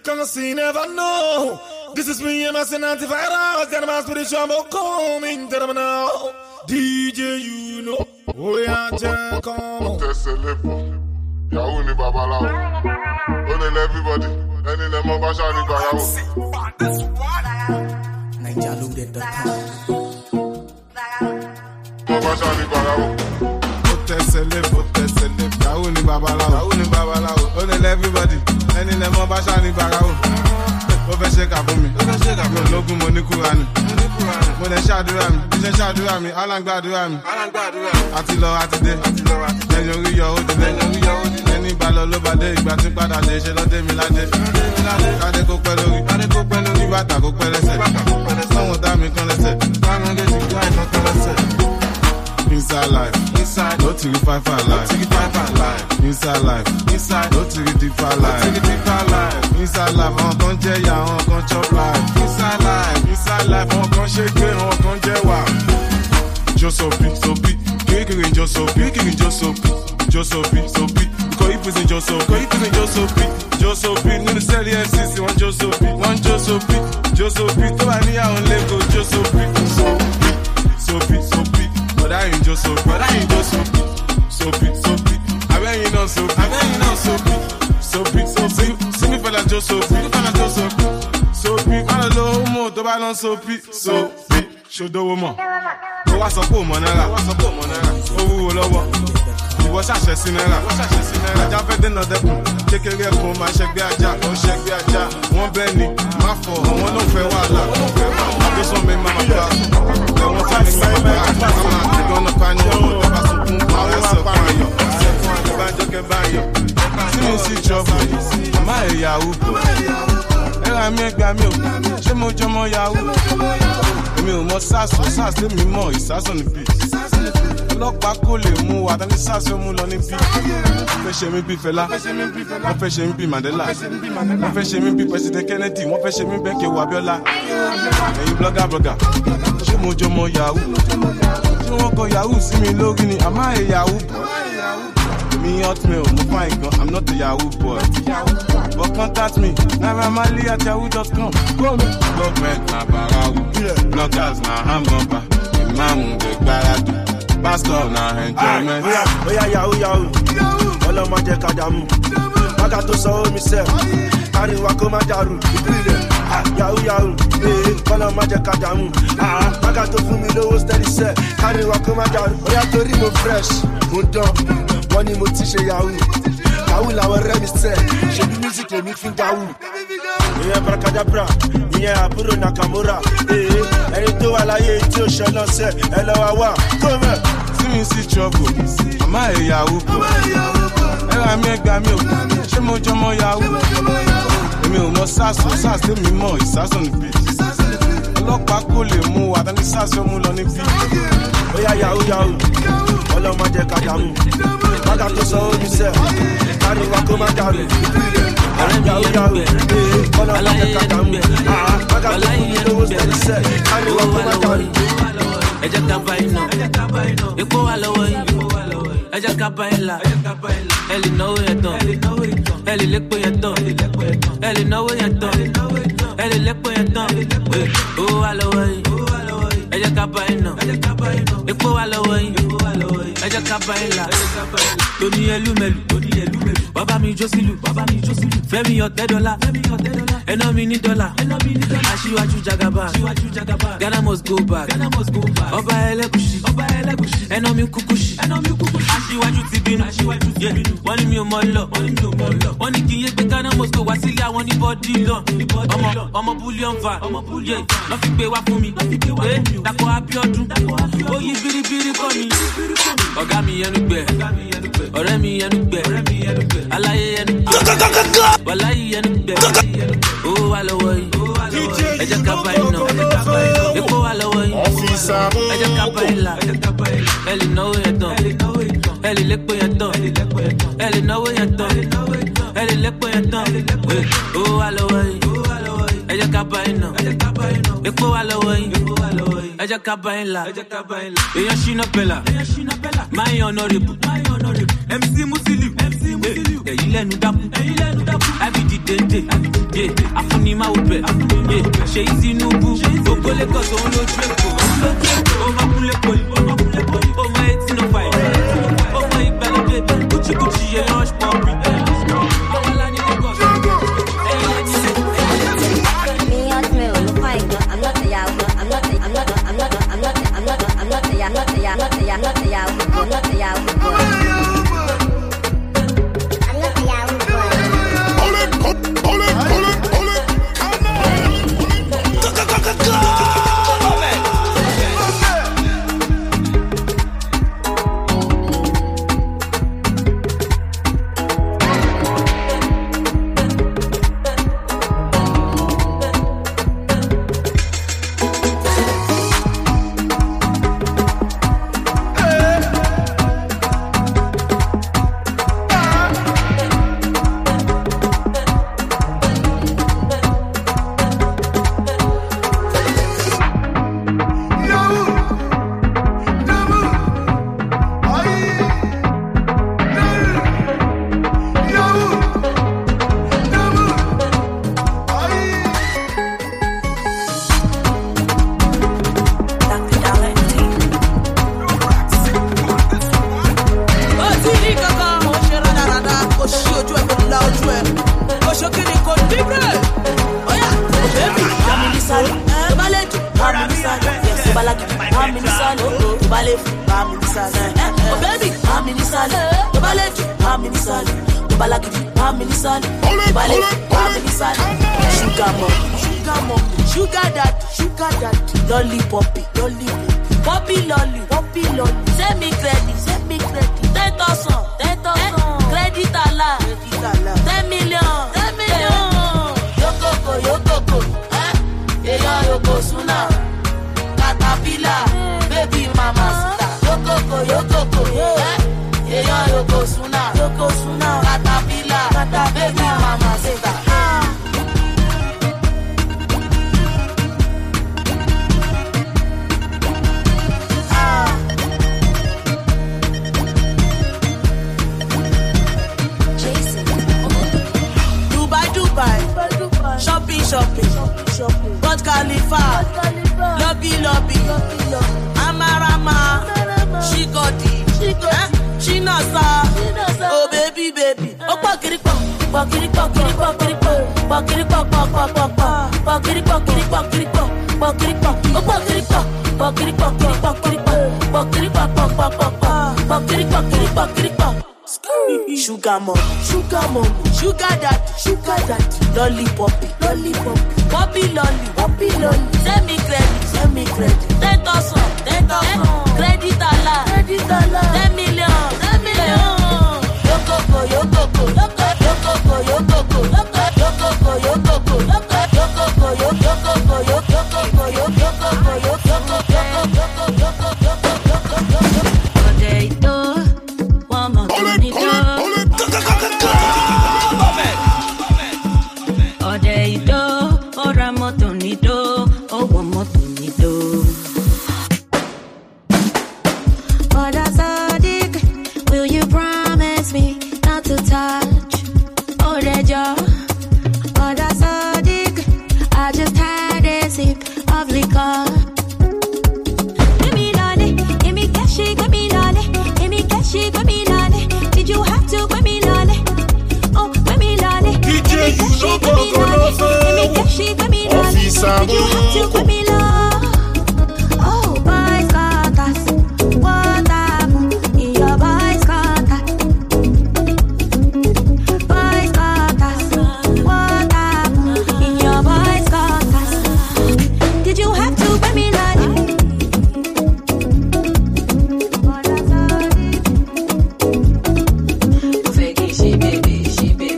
cause you never know. This is me and my antivirus, got my spiritual coming terminal. DJ, you know, oh yeah, come. Test a level. Yahoo ni babalao. Don't tell everybody. Any lemon basha ni bayawo. Basha ni bayawo. Test a level. Yahoo ni babalao. Don't tell everybody. Any lemon basha ni bayawo. Ó fẹ́ ṣe kà fún mi. Ológun mo ní Kúránì. Mo lè ṣàdúrà mi. Iṣẹ́ ṣàdúrà mi. Aláǹgbàdúrà mi. Àti lọ àti dé. Lẹ́yìn orí yọ ó dé. Ẹni bá lọ ló bá dé. Ìgbà tí padà dé ṣe lọ́dé mi ládé. Kádé kó pẹ́ lórí. Ní bàtà kó pẹ́ lẹ́sẹ̀. Sọ́wọ́n dá mi kan lẹ́sẹ̀. Inside life, no to the five life. Inside life, no to the deeper life. Inside life, on can jẹ ya, on can chop life. Inside life, on can shake, on can jẹ wa. Josopi, kiri Josopi. Because he present Josopi. No the sell the MCC, one Josopi. Josopi, tó bá ní àwọn lẹ́kọ̀ọ́ Josopi. Sopi. But I ain't just soapy. Soapy. I bet you know soapy. See me fella just soapy. Soapy. I don't know more. Don't buy no soapy. Show the woman. Go what's up, Monera? Oh, lover. You was a sinner. I just fed another. Take a real home. I shake the aja. One penny. My fault. One of the wala. This one made my class. They want to make my back. I'm gonna find you. See trouble. My Yahoo. I make me. She mo jomo Yahoo. Me mo sasso me mo. Sasso on the beat. Ọlọ́pàá kò lè mú wa tani sáṣọ mú lọ ní bí. Wọ́n fẹ́ ṣe mí bí Fẹlá, wọ́n fẹ́ ṣe mí bí Mandela, wọ́n fẹ́ ṣe mí bí President Kennedy, wọ́n fẹ́ ṣe mí bẹ́ẹ̀ kí wà Abíọ́lá. Ẹ̀yin blogger, ṣé mo jọ mọ Yahoo? Ṣé wọ́n kọ Yahoo sí mi lórí ni? Àmọ́ ẹ̀ Yahoo boy. Me hotmail, mo fine gan, I'm not a Yahoo boy. But contact me, naramali@yahoo.com. Government na barawu, bloggers na hamburger, imamu de gbaradu. Pastor na enjoyment. Oya Yahoo. Ọlọ́mọ jẹ́ kájàmú. Mága tó sọ omi sẹ́. Káríwá kó má dàrú. Ìpìlẹ̀ Yahoo. Ọlọ́mọ jẹ́ kájàmú. Mága tó fún mi lówó steady sẹ́. Káríwá kó má dàrú. Oya torí mo fresh. Mo dán. Wọ́n ní mo ti ṣe Yahoo. Yahoo làwọn ọ̀rẹ́ mi sẹ́. Ṣèbí music èmi fi ń Yahoo. Ìyẹn Brakadabra. Ìyẹn àbúrò Nakamura. Ẹni tó wà láyé tí ó ṣe náà sẹ́. Ẹ lọ́wọ́ wá. Kó mẹ́. See trouble, I'm a Yahoo boy. Ẹ̀rọ mi ẹgbàá mi ò, ṣé mo jọ mọ Yahoo? Èmi ò mọ sáàsì mi mọ̀ ìsásọ̀ ní bí. Ọlọ́pàá kò lè mú wa tani sáàsì mú lọ ní bí. Oya Yahoo, ọlọ́mọ jẹ́ kájàmú. Mága tó sọ omi sẹ́, káríwá kó má dàrú. Yahoo, ọlọ́mọ jẹ́ kájàmú. Mága tó fún mi lówó steady sẹ́, káríwá kó má dàrú. Ẹ jẹ́ ká bá iná, epo wà lọ́wọ́ yìí. Ẹ jẹ́ ká bá ilà, ẹ lè náwó yẹn tán, ẹ lè lépo yẹn tán, ẹ lè náwó yẹn tán, ẹ lè lépo yẹn tán. Owó wà lọ́wọ́ yìí. Ẹ jẹ́ ká bá iná, epo wà lọ́wọ́ yìí. Ẹ jẹ́ ká bá ilà, tóní ẹlúmẹlú, bàbá mi jó sílù, Fẹ́mi $10, ẹná mi ní $. Aṣíwájú Jagaba, Ghana must go back. Ọba Ẹlẹ́gùṣì, ẹná mi kúkúṣì. Aṣíwájú ti bínú, wọ́n ní mi ò mọ lọ. Wọ́n ní kí n yé pé Ghana must go wá sílé àwọn ní bọ́dí lọ. Ọmọ bullion van, lọ́ fi gbé wá fún mi. Dàpọ̀ Abíọ́dún, ó yí biribiri kọ́ mi. Ọ̀gá mi yẹnu gbẹ, ọ̀rẹ́ mi yẹnu gbẹ, aláyé yẹnu gbẹ, wàláyé yẹnu gbẹ. Owó wà lọ́wọ́ yìí. Ẹ jẹ́ ká bá iná, epo wà lọ́wọ́ yìí. Ẹ jẹ́ ká bá ilà, ẹ lè náwó yẹn tán, ẹ lè lépo yẹn tán, ẹ lè náwó yẹn tán, ẹ lè lépo yẹn tán. Owó wà lọ́wọ́ yìí. Ẹ jẹ́ ká bá iná, epo wà lọ́wọ́ yìí. Ẹ jẹ́ ká bá ilà, èèyàn ṣínà pẹ̀lá, máa yan honorable, MC Musiliu, ẹ̀yin lẹ́nu dákú. Abidi dende, afuni ma ope, ṣe Tinubu, gbogbo Lagos òun lójú Èkó. Ó máa kúnlé poli, ó máa 1805, ó máa ìgbàlódé, kùchìkùchì yẹ lunch pump. Ọ̀la ní Lagos, ẹ̀yin lẹ́ni lè. Me and me, I'm not a yahoo. I'm not a Sugar mom, sugar daddy, lollipoppy, poppy lolly, send me credit, 10,000, credit Allah, 10 million,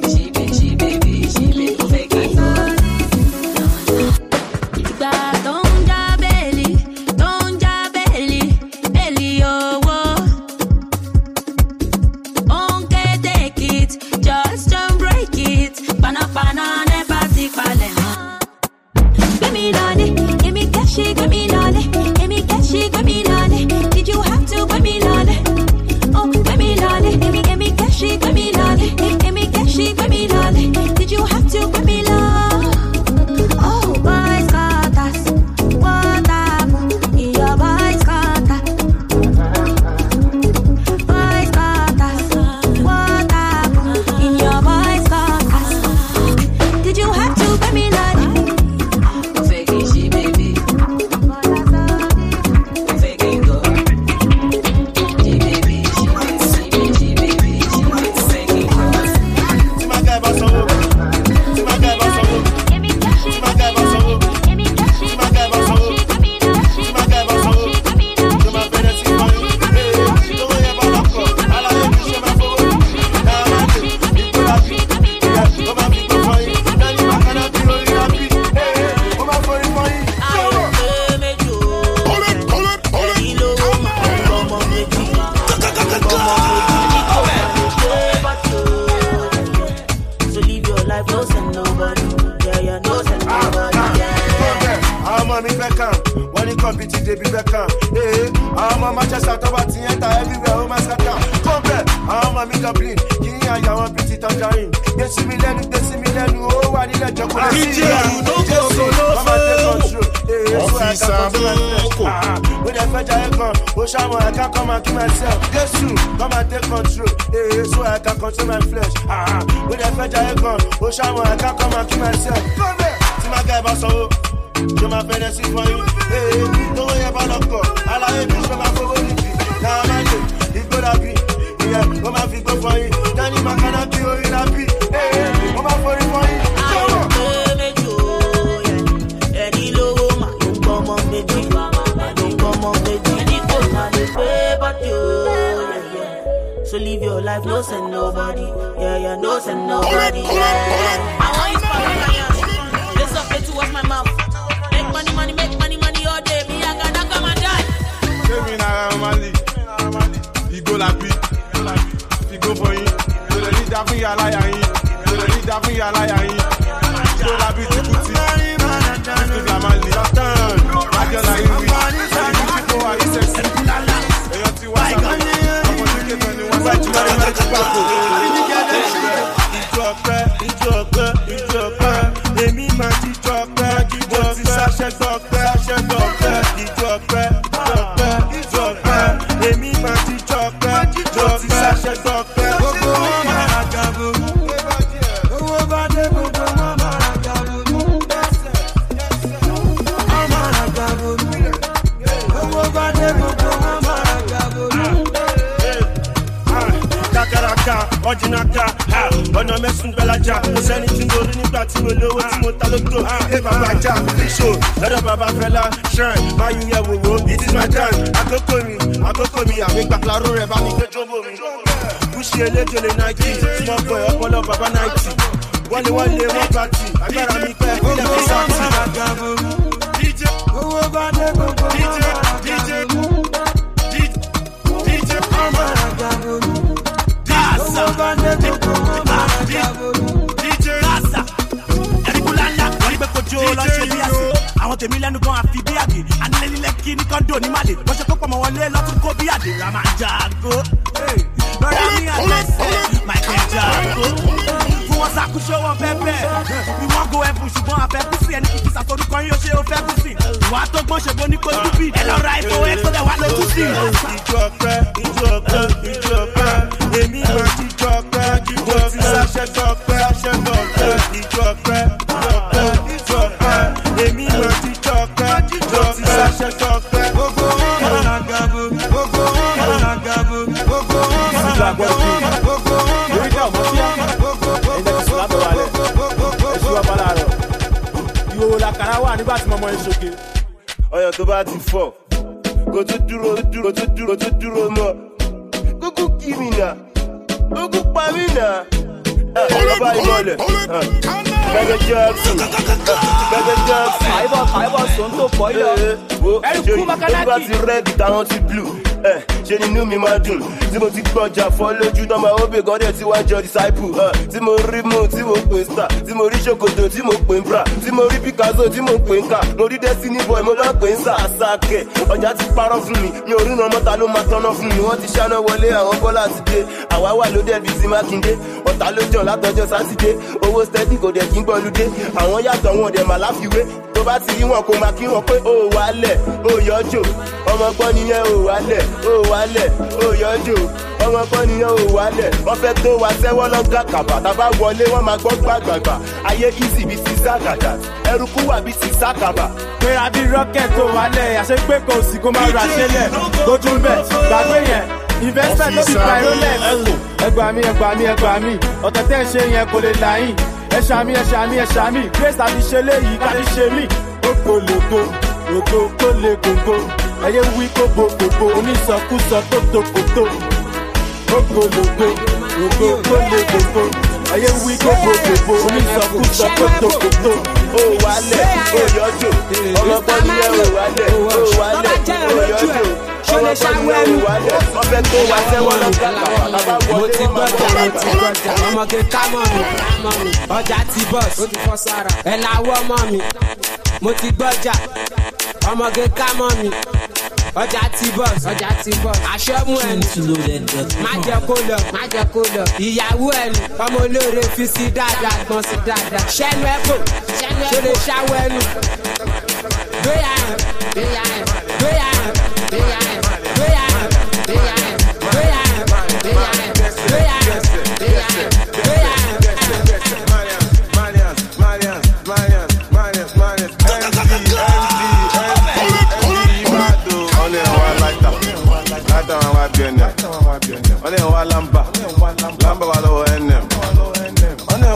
Don't beat it, they be Beckham. Hey, I'm a Manchester, top of the enter everywhere, oh my scatter. Come back, I'm a Dublin. Kenya, I want beat it, I'm dying. They see me, oh, I need a job. DJ, you know go solo. Come and take control. Hey, so I can control myself. When I fetch a gun, oh, Shamo, I can come and kill myself. Yes, come and take control. Hey, so I can control my flesh. When I fetch a gun, oh, Shamo, I can come and kill myself. Come here, see my guy, boss, oh. Je m'appelle ainsi for you. Hey, don't worry about the call. I like it, je m'appelle for you. Now I'm like, it's gonna be. Yeah, come and go for you. Danny Macana, be or in a beat. Hey, come and for you. Any low, man, don't come on, baby. Don't come on, baby. Any phone, man, they pay, but you. So live your life, no send nobody. Yeah, no send nobody. Yeah. I want you to find this up to wash my mouth. Make money all day. Me, I gotta come and die. Kevin Aramali, he go la beat, he go for him. So the lead that me alaya him, so the lead that me alaya him. So la beat to put it. Mr. Glamali, turn. I just like him. He go for his sexy. Hey, you see what's up? I'm gonna take it when you want to try to make it back. It's your girl. Let me match it up. Sasha doctor, Emi Mati doctor, Joti Sasha doctor. Ordinaka, ọ̀nà mẹ́sùn gbẹ́lájà, mo sẹ́ni tí mo rí nígbà tí mo lówó tí mo ta lóko. Ẹ bàbá ajá, fíṣò, lọ́dọ̀ bàbá fẹ́lá, shrine, máa yún yẹ wòwò, it is my time. Àkókò mi, àmì gbàgbárò rẹ̀ bá mi gbé jóbó mi. Bùsì eléjòlè Nike, small boy ọpọlọ bàbá 90. Wọ́n bá tì, agbára mi pẹ́, ilẹ̀ fi sáàtì. DJ, owó bá dé gbogbo. DJ, ọmọ àgàbò mi. Àwọn tèmi lẹ́nu gan àfi bí àdè anilẹ́lẹ́lẹ́kì ní kọ́ńdò ní màlè wọ́n ṣe kó pọ̀ mọ́ wọlé lọ́tún kó bí àdè ra máa jago lọ́dà mi àtẹ̀sẹ̀ Michael Jago fún wọn ṣàkóso wọn pẹ́pẹ́ bí wọ́n go ẹ̀fún ṣùgbọ́n àfẹ́kùsì ẹni kìkì sàtọ́rúkọ yín ó ṣe ó fẹ́ kùsì ìwà tó gbọ́n ṣe bó ní kó stupid ẹ lọ ra ètò ẹ̀ tó dẹ̀ wá lójú sí. ìjọ pẹ́ èmi máa ti jọ pẹ́ ìjọ ti ṣàṣẹ jọ pẹ́ ìjọ pẹ́ èmi máa ti jọ pẹ́ ìjọ ti ṣàṣẹ jọ pẹ́. Gbogbo wọn àgàbò. Ìwòwò làkàrà wà nígbà tí mọ̀mọ́ ẹ̀ ṣoge. Ọyọ̀ tó bá ti fọ̀, kò tún dúró mọ́. Kúkú kí mi nà, kúkú pa mí nà. Bàbá ìmọ̀lẹ̀, Bẹ́gẹ́ Jackson. Àìbọ̀ sọ̀n tó pọ̀ yọ. Ẹ̀rù kú Makanaki. Olúwa ti rẹ́ẹ̀dì táwọn ti blue. Ṣé nínú mi máa dùn? Tí mo ti gbọ́jà fọ́ lójú tán máa ó bè gọ́dẹ̀ tí wá jọ disciple. Tí mo rí mú tí mo pè star. Tí mo rí ṣòkòtò tí mo pè ń bra. Tí mo rí Picasso tí mo pè ń kà. Mo rí Destiny boy mo lọ pè ń sà àsákẹ̀. Ọjà ti parọ́ fún mi. Mi ò rí iná mọ́ta ló máa tọ́nà fún mi. Wọ́n ti ṣáná wọlé àwọn Bọ́lá ti dé. Àwa wà ló dẹ̀ bí ti Mákindé. Ọ̀tá ló jọ̀ látọjọ́ Sátidé. Owó steady kò dẹ̀ kí ń gbọ́ludé. Àwọn yàtọ̀ wọn dẹ̀ mà láfiwé. Tó bá ti rí wọn kò máa kí wọn pé ó wálẹ̀ ó yọjò. Ọmọ gbọ́ nìyẹn ó wálẹ̀ ó yọjò. Ọmọ gbọ́ nìyẹn ó wálẹ̀. Wọ́n fẹ́ tó wa sẹ́wọ́ lọ́gà kàbà. Tàbá wọlé wọ́n máa gbọ́ gbàgbàgbà. Ayé easy bí ti sàgàdà. Ẹrukú wà bí ti sàkàbà. Péra bí rocket tó wálẹ̀, àṣẹ pé kò sí kó máa ra ṣẹlẹ̀. Tójú ń bẹ̀, gbàgbé yẹn. Investment ló fi pa Rolex. Ẹgbàá mi. Ọ̀tẹ̀ tẹ́ ń ṣe yẹn kò lè láyìn. Ẹ ṣàmì. Grace tàbí ṣe léyìí ká fi ṣe mí. Ògbólógbó, ògbó kó lè gbogbo. Ẹyẹ wí kó gbogbo, onísọkúsọ tó tòkòtò. Ògbólógbó, ògbó kó lè gbogbo. Ẹyẹ wí kó gbogbo, onísọkúsọ tó tòkòtò. Ó wálẹ̀, ó yọjò. Ọlọ́gbọ́n ni ẹ ò wálẹ̀, ó yọjò. Ṣọlẹ̀ ṣàwẹ́rù. Wọ́n fẹ́ tó wa sẹ́wọ́n lọ́gà kàbà. Mo ti gbọ́jà. Ọmọge ká mọ́ mi. Ọjà ti bọ́s. Ẹ láwọ́ mọ́ mi. Mo ti gbọ́jà. ọmọge ká mọ́ mi. Ọjà ti bọ́s, aṣọ́mú ẹni, má jẹ́ kó lọ, ìyàwó ẹni, ọmọ olóore fi sí dáadáa, gbọ́n sí dáadáa. Ṣẹ́nu ẹ̀kọ́, ṣe lè ṣáwọ́ ẹnu. Gbéyà ẹ̀, gbéyà ẹ̀, gbéyà ẹ̀, gbéyà ẹ̀, gbéyà ẹ̀, gbéyà ẹ̀, gbéyà ẹ̀, gbéyà ẹ̀, gbéyà ẹ̀, gbéyà ẹ̀, gbéyà ẹ̀. Ọ̀nà ìwà lamba wà lọ́wọ́ ẹnẹ̀. Ọ̀nà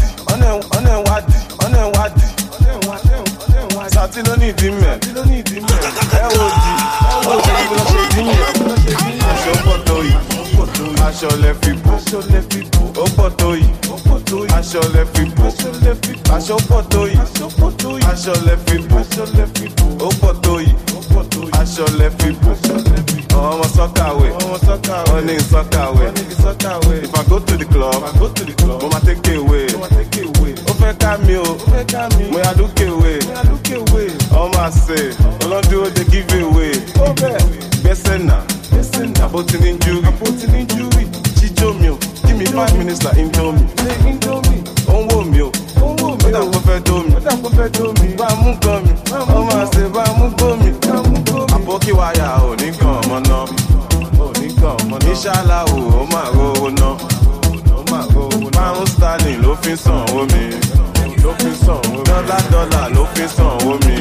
ìwádìí. Sàtí ló ní ìdí mẹ́. Ẹ wo di, ó ṣe é lọ ṣe ìdí yẹn. Aṣọ pọ̀ tó yìí, aṣọ lẹ fi bò. Ó pọ̀ tó yìí, aṣọ lẹ fi bò. Aṣọ pọ̀ tó yìí, aṣọ lẹ fi bò. Ó pọ̀ tó yìí, aṣọ lẹ fi bò. Ọmọ sọ́kàwé, wọ́n ní sọ́kàwé. If I go to the club, mo ma take away. Ó fẹ́ ká mi o, mo yà lókè wé. Ọmọ àṣẹ, ọlọ́dún ó dey give away. Gbẹ́sẹ̀ náà, àbótí ní júwì. Jíjó mi o, give me 5 minutes like Indomie. Ó ń wò mí o, ó dà kó fẹ́ dó mi. Bá a mú gan mi, ọmọ àṣẹ bá a mú gbó mi. Àbókí wáyà ò ní gan ọmọ náà. Ìṣàlá ó máa rówó ná. Pound sterling ló fi sanwó mi. Dọ́là ló fi sanwó mi.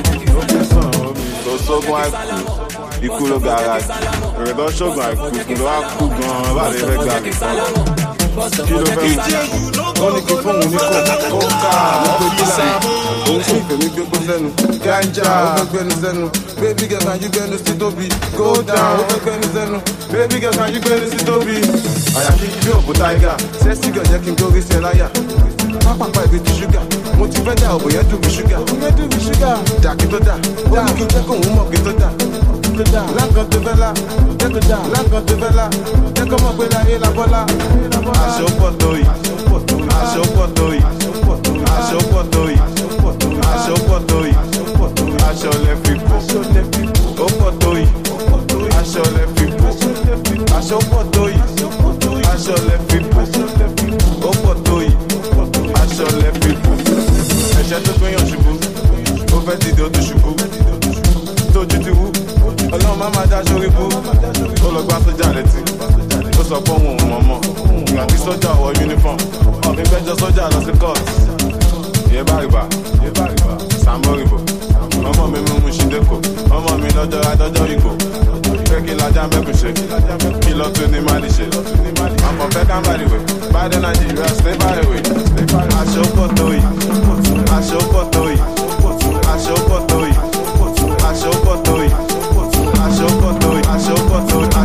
Kò sógun àìkú, ikú ló garaajì. Èrè tó ṣògùn àìkú, kò ló wá kú gan-an bá lè fẹ́ gbà nìkan. Kí ló fẹ́ mú? Ó ní kí fóònù ní kò ká ló gbé sẹ́nu. Òun sì fẹ́ mi gbé kó sẹ́nu. Ganja ó fẹ́ gbẹ́nu sẹ́nu. Baby girl can you gbẹ́nu sí tóbi? Go down ó fẹ́ gbẹ́nu sẹ́nu. Baby girl can you gbẹ́nu sí tóbi? Àyà kí bí òbú táìgà. Sẹ́sì gẹ̀ jẹ́ kí n gbórí sí ẹ láyà. Pápápá ìbí ti ṣúgà. Mo ti fẹ́ dà òbò yẹn dùn bí ṣúgà. Dà kí tó dà. Ó ní kí n jẹ́ kó òun mọ̀ kí tó dà. Lákan tó fẹ́ lá. Lákan tó fẹ́ lá. Jẹ́ kó mọ̀ pé láyé la bọ́lá. Aṣọ pọ̀ tó yìí. Aṣọ pọ̀ tó yìí. Aṣọ pọ̀ tó yìí. Aṣọ pọ̀ tó yìí. Aṣọ lẹ fi bò. Ó pọ̀ tó yìí. Aṣọ lẹ fi bò. Aṣọ pọ̀ tó yìí. Aṣọ lẹ fi bò. Ó pọ̀ tó yìí. Aṣọ lẹ fi bò. Ẹ̀ṣẹ̀ tó gbéyàn ṣubú. Ó fẹ́ dìde ó ti ṣubú. Tójú ti wú. Ọlọ́run má máa dá sórí bú. Ó lọ gbá sójà létí. Ó sọ pé òun ò mọ̀ mọ̀. Ìgbà tí sójà wọ uniform. Ọ̀gbìn gbẹ́jọ́ sójà lọ sí court. Ìyẹn bá rìbá. Sàmórìbò. Ọmọ mi mú ṣídẹ́kọ̀. Ọmọ mi lọ́jọ́ adọ́jọ́ ìgbò. Fẹ́ kí lajá mẹ́kùn ṣe. Kí lọ tún ní má lè ṣe. Àpọ̀ fẹ́ ká ń bá ìwé. Báyìí Nàìjíríà stay by the way. Aṣọ pọ̀ tó yìí. Aṣọ pọ̀ tó yìí. Aṣọ pọ̀ tó yìí. Aṣọ pọ̀ tó yìí. Aṣọ pọ̀ tó yìí. Aṣọ pọ̀ tó yìí.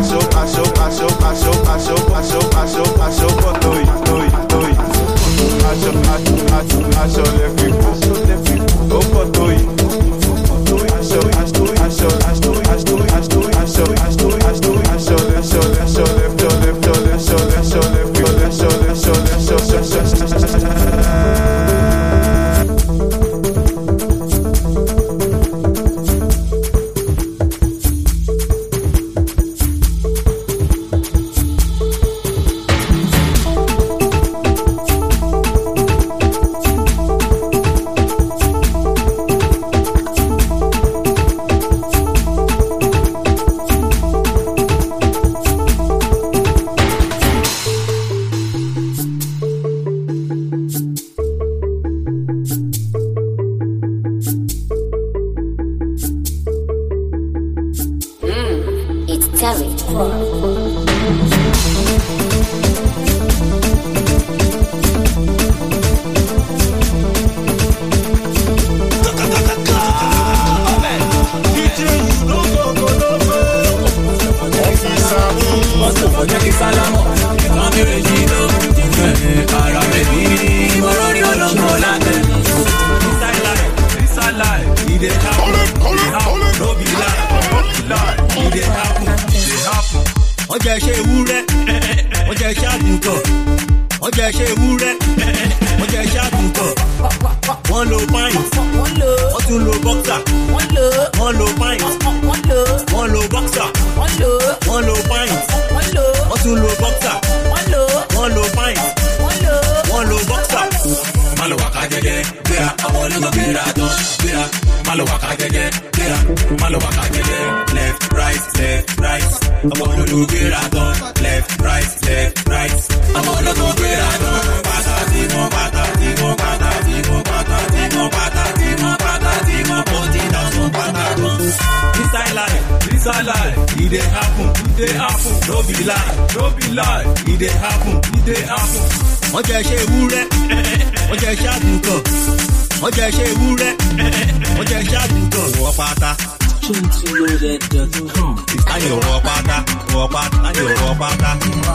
Aṣọ pọ̀ tó yìí. Aṣọ lẹ fi bò. Ó pọ̀ tó yìí. one low pint, one low boxer, one low pint, one two low boxer, one low pint, one low boxer. Malo waka jẹjẹ, gbéra, ọmọ ológo gbéra tán, gbéra. Malo waka jẹjẹ, gbéra, malo waka jẹjẹ. Left, right, ọmọ ológo gbéra tán. Left, right, ọmọ ológo gbéra tán. Pátá tí mo pátá tí mo pátá tí mo pátá tí mo pátá tí mo pátá tí mo pọ́tí dáhùn pátá tán. Inside life, e dey happen, no be lie, e dey happen. Wọ́n jẹ́ ṣe ewúrẹ́, wọ́n jẹ́ ṣe àgùntàn, wọ́n jẹ́ ṣe ewúrẹ́, wọ́n jẹ́ ṣe àgùntàn. Wọ́n pátá. Láyé wọ́ pátá, láyé wọ́ pátá.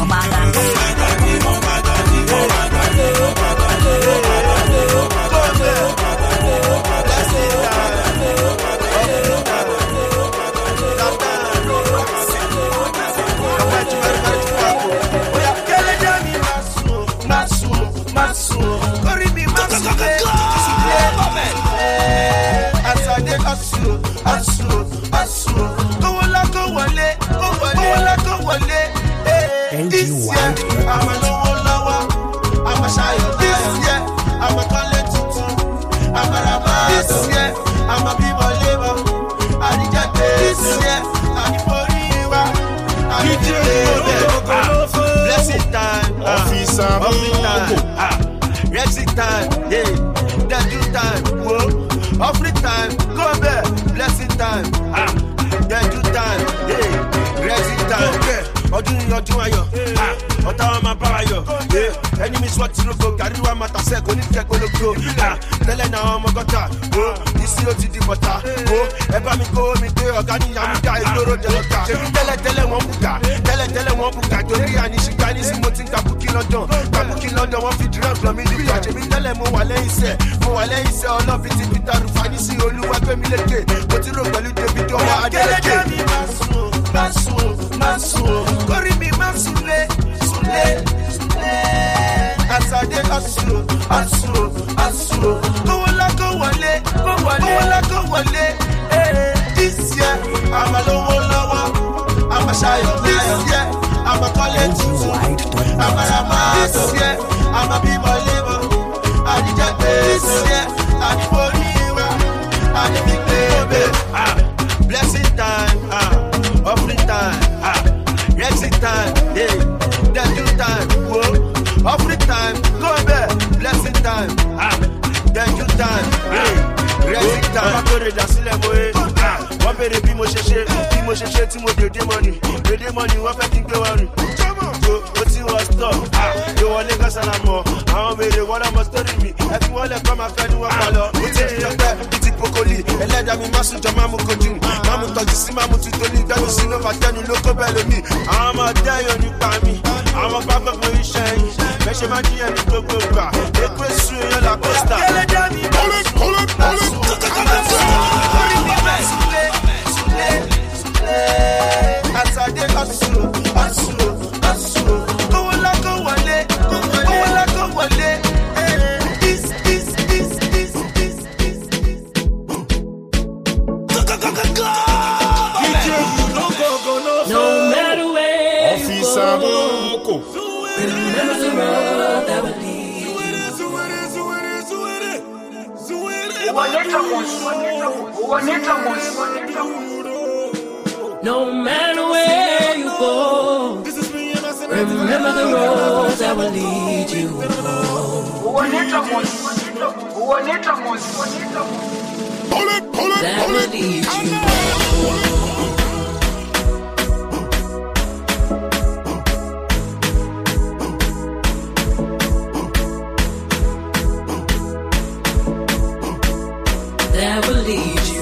This year, I'm a lower, I'm a shy. This year, I'm a college, I'm a rabbi. This year, I'm a people labor. I reject this year, I'm for you. Blessing time, officer, exit time, yeah, deadly time, offering time, go back, blessing time, deadly time, yeah, exit time, yeah. Ọdún ayọ̀, ọ̀tá wa máa bá wa yọ̀, ẹni mi sọ́ọ̀tì lóko, gàrí wa máa tàṣẹ́ kò ní jẹ́ kólógbó, tẹ́lẹ̀ náà ọmọ gọ́tà, ìsí ó ti di bọ̀tà, ẹ bá mi kó mi dé ọ̀gá ní àmúdá ìgboro dẹ̀lọ́tà, ṣèbí tẹ́lẹ̀ wọ́n bùkà, torí àníṣìgbà ní sí mo ti ń kàbùkì London, wọ́n fi dírọ̀ lọ mí nípa, ṣèbí tẹ́lẹ̀ mo wà lẹ́yìn iṣẹ́ ọlọ́bí ti Peter Rufani sí olúwa gbẹ́mi lékè, mo ti rò pẹ̀lú David ọwọ́ Adélèké. Masu, kori mi masule. Asade asuro. Go wale. This year, I'm a lower. I'm a shy. This year, I'm a college. I'm a rama. This year, I'm a people labor. I reject this year. I'm for you. I'm a big baby. Blessing time. Offering time, exit time, yeah, deadly time, offering time, go back, blessing time, deadly time, yeah, exit time. I'm going to dasile boy. Wọ́n bèrè bí mo ṣe ṣe tí mo dédé mọ́ni, wọ́n fẹ́ kí n gbé wọn rìn. O ti wọ stop, yóò wọlé kọ́sánà mọ́, àwọn bèrè wọ́n lọ́mọ sórí mi, ẹ fi wọ́n lẹ̀ kọ́ máa fẹ́ ní wọ́n pa lọ. Ó ti di ọgbẹ́ bí ti pokoli, ẹlẹ́dàá mi má sùn jọ má mú kojú, má mú tọ́jú sí má mú ti tóní, gbẹ́nu sí ló máa tẹ́nu ló kó bẹ́ẹ̀ lómi. Àwọn ọmọ dẹ́yọ̀ nípa mi, àwọn bá gbogbo iṣẹ́ yìí, bẹ́ṣẹ̀ má jíyàn ní gbogbo gbà, èpè sùn èèyàn la pósítà. Ẹlẹ́dàá mi má sùn. Asade asuro. Go wale. This. No matter where you go, remember the road that will lead No matter where you go, remember the road that will lead you that will lead you that will lead you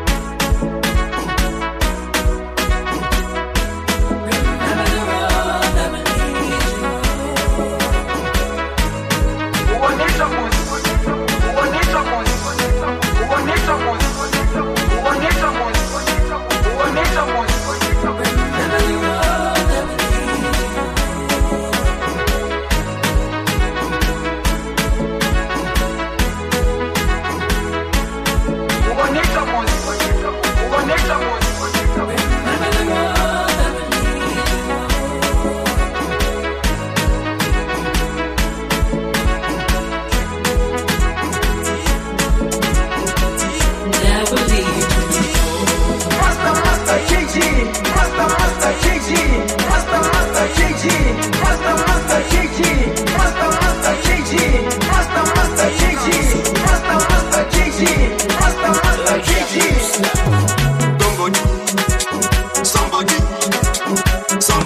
Remember the road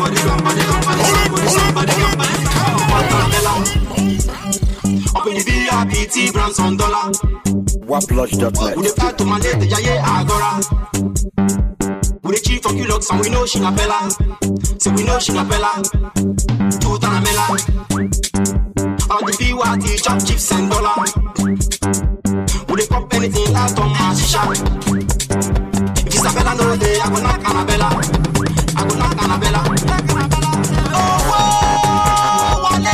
somebody, somebody, somebody, somebody, somebody, somebody. Up in the VIP, brands on dollar. Waplodge.net. We dey fly to Malete, Jaye Agora. We dey chief for Q-Lux and we know she na bella. Say we know she na bella. Two Tanamela. All the PYT, chop chips and dollar. We dey pop anything out on my shisha. If it's a bella no day, I go knock Annabella. I go knock Annabella. Oh, wale,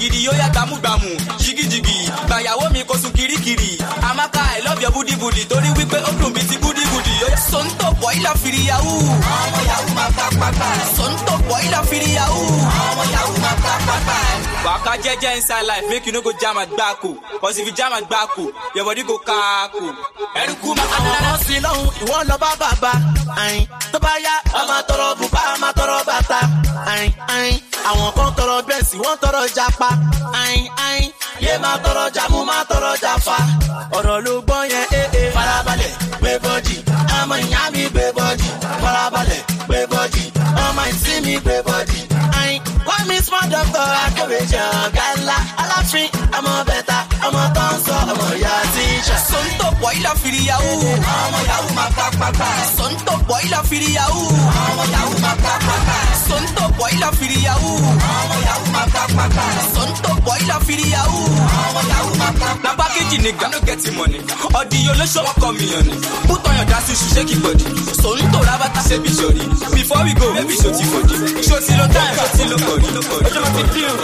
gidi ó yá gbàmúgbàmù jigijigi gbàyàwó mi kò sùn kirikiri Amaka I love your booty booty torí wípé ó dùn bí ti gúdígúdí ó yá sonto boy la firi yahoo ọmọ yahoo máa pàpàpà sonto boy la firi yahoo ọmọ yahoo máa pàpàpà. Waka jeje inside life make you no go jam at gbako cause if you jam at gbako your body go kaako. Ẹ̀rùkú máa kọ́ àwọn sí lọ́hùn ìwọ lọ bá bàbá àyìn tó bá yá ọmọ tọrọ bùbá ọmọ tọrọ bàtà àyìn àyìn àwọn kan tọrọ bẹ́ẹ̀sì wọ́n tọrọ japa àyìn àyìn yé máa tọrọ jamu máa tọrọ jafa ọ̀rọ̀ ló gbọ́ yẹn farabalẹ̀ gbé bọ́dì ọmọ ìyá mi gbé bọ́dì farabalẹ̀ gbé bọ́dì ọmọ ìsí mi gbé bọ́dì àyìn wọ́n mi small doctor akébèjì ọ̀gá ńlá aláfin ọmọ bẹ́ta ọmọ tó ń sọ ọmọ ìyá tíṣà. sonto boy la firi yahoo ọmọ yahoo máa pàpàpà sonto boy la firi yahoo ọmọ yahoo máa pàpàpà sonto boy la firi yahoo ọmọ yahoo máa pàpàpà sonto boy la firi yahoo ọmọ yahoo máa pàpàpà. Na package nigga no get money audio ló ṣọwọ́ kọ́ mi yàn ni put on your dancing shoe shake your body sonto rabata ṣe bí sori before we go baby show ti fodi show ti lo time show ti lo kori ọjọ́ máa ti di o.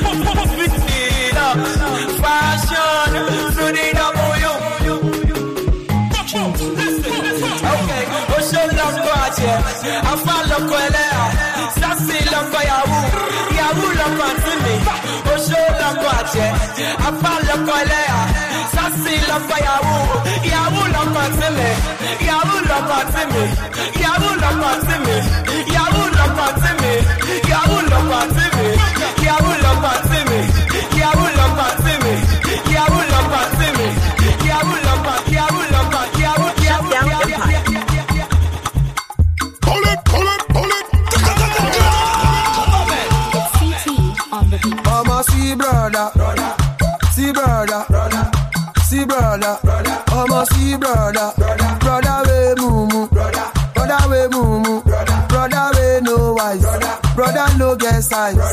Fashion to the W. Okay, ó ṣe lọ́kọ̀ àjẹ́, afá lọ́kọ̀ ẹlẹ́yà, sásì lọ́kọ̀ yahoo, yahoo lọ́kọ̀ àti mi. Ó ṣe lọ́kọ̀ àjẹ́, afá lọ́kọ̀ ẹlẹ́yà, sásì lọ́kọ̀ yahoo, yahoo lọ́kọ̀ àti mi. Yahoo lọ́kọ̀ àti mi, yahoo lọ́kọ̀ àti mi, yahoo lọ́kọ̀ àti mi, yahoo lọ́kọ̀ àti mi, yahoo lọ́kọ̀ àti mi, yahoo lọ́kọ̀ àti mi, yahoo lọ́kọ̀ àti mi, yahoo lọ́kọ̀, yahoo lọ́kọ̀, yahoo. Pull it. It's CT on the beat. I'ma see brother, see brother, see brother, I'ma see brother, brother we mumu, brother we mumu, brother we no wise, brother no get size.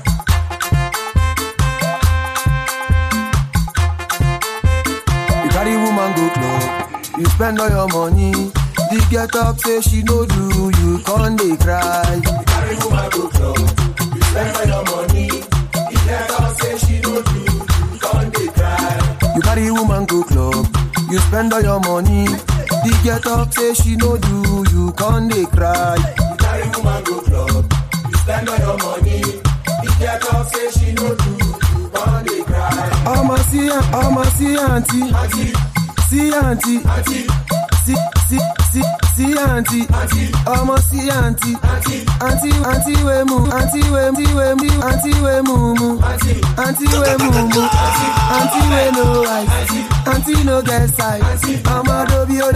You carry woman go club, you spend all your money. The get up say she no do, you can't dey cry. You carry woman go club, you spend all your money. The get up say she no do, you can't dey cry. You carry woman go club, you spend all your money. The get up say she no do, you can't dey cry. You carry woman go club, you spend all your money. The get up say she no do, you can't dey cry. I'ma see auntie, see auntie, see auntie, I'ma see auntie we mumu, auntie we mumu, auntie we no eyes, auntie no get size. I'ma dobio,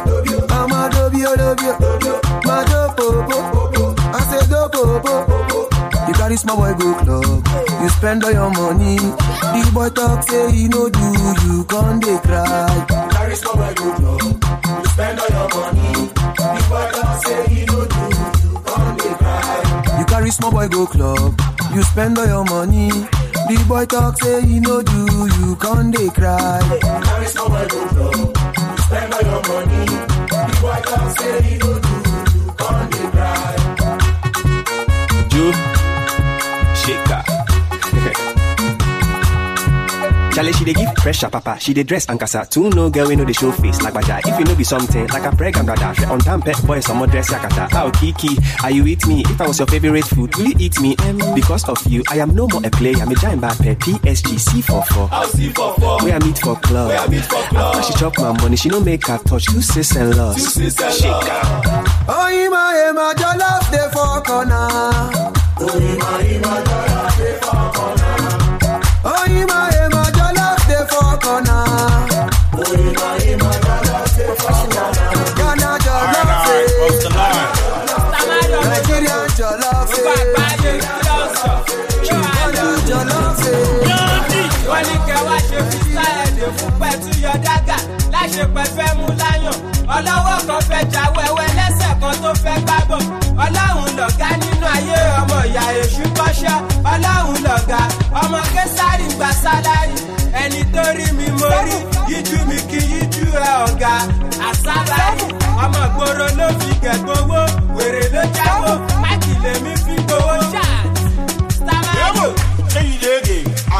ma do popo, I say do popo. You carry small boy go club, you spend all your money. The boy talk say he no do, you can't dey cry. You carry small boy go club, you spend all your money. The boy talk say he no do, you can't dey cry. You carry small boy go club, you spend all your money. The boy talk say he no do, you can't dey cry. You carry small boy go club, you spend all your money. The boy talk say he no do, you can't dey cry. Shaker. Charlie, she dey give pressure, papa. She dey dress and casa. Two no girl, we know the show face like Baja. If you know be something like a pregnant brother, on time pet boy, some more dress yakata. Oh, Kiki, are you with me? If I was your favorite food, will you eat me? Because of you, I am no more a player. I'm a giant bad pet. PSG C44. I'll C44. Where I meet for club. After she chop my money, she no make her touch. Two sis and loss. Shaker. Oh, Ima, your love dey for corner. Oh, Ima, your love dey for corner. Oh, Ima, your love dey for corner. Oh, Ima, your love dey for corner. Ghana, your love dey. Nigeria, your love dey. Ghana, your love dey. Wọ́n ní kẹwàá ṣe fi sáyẹ̀dẹ̀ fún pẹ̀tù yọ dágà láṣẹ pẹ̀fẹ́ mú láyàn. Ọlọ́wọ́ kan fẹ́ já wẹ́wẹ́ lẹ́sẹ̀ kan tó fẹ́ gbábọ̀. Ọlọ́run lọ̀gá nínú ayé ọmọ ìyá èṣù kọ́ṣẹ́. Ọlọ́run lọ̀gá ọmọ késàrì gba sálárì. Ẹni tó rí mi mo rí, yíjú mi kí yíjú ẹ ọ̀gá. Àsálárì ọmọ gbòòrò ló fi gẹ̀gbowó, wèrè ló jáwó, máìkì lèmi fi gbowó ṣáà. Say you dig it. I